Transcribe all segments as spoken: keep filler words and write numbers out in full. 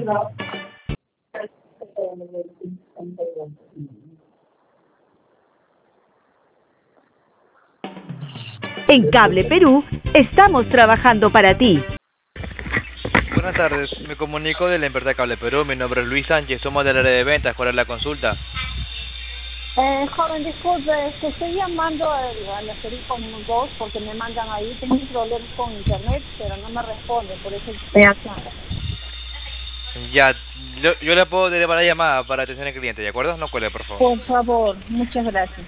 En Cable Perú, estamos trabajando para ti. Buenas tardes, me comunico de la empresa Cable Perú. Mi nombre es Luis Sánchez, somos del área de ventas. ¿Cuál es la consulta? Eh, joven, disculpe, es que estoy llamando a, a la serie con dos porque me mandan ahí. Tengo un problema con internet, pero no me responde, por eso estoy acá. Ya, yo, yo le puedo derivar la llamada para atención al cliente, ¿de acuerdo? No cuele, por favor. Por favor, muchas gracias.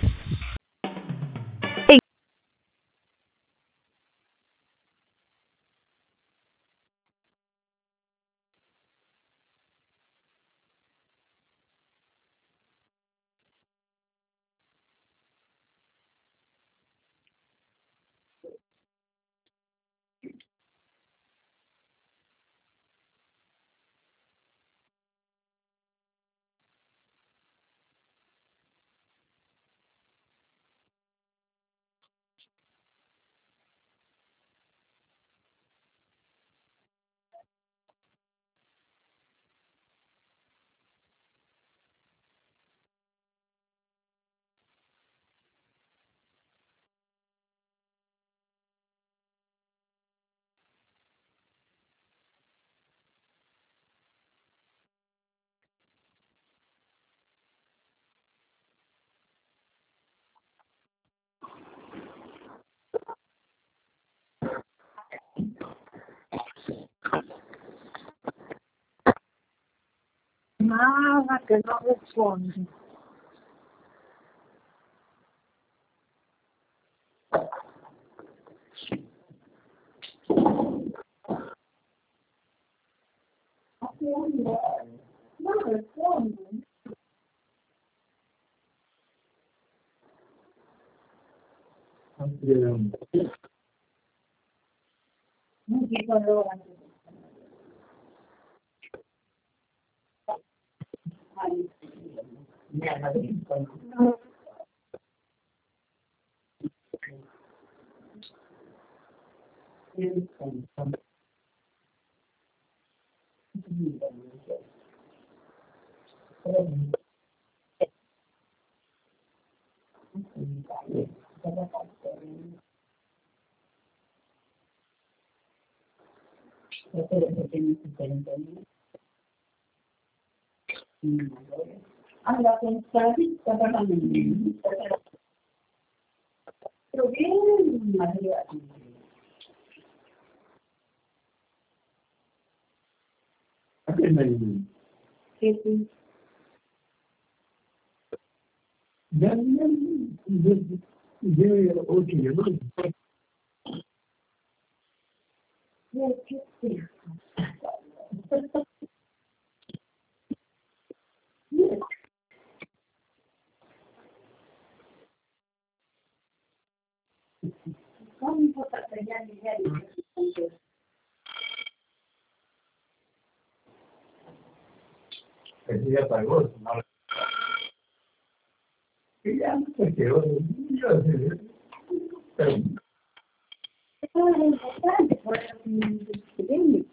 Nada, que no responde. No responde. No quiero lograr. Allora, questa vita veramente, però bien, Maria. Sì, sì. Come potrà tagliare gli ali? Ya pagó, no. Y ya se quedó. Pero È importante, poi,